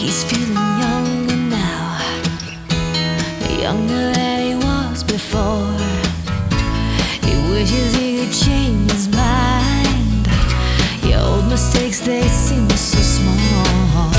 He's feeling younger now, younger than he was before. He wishes he could change his mind. Your old mistakes, they seem so small.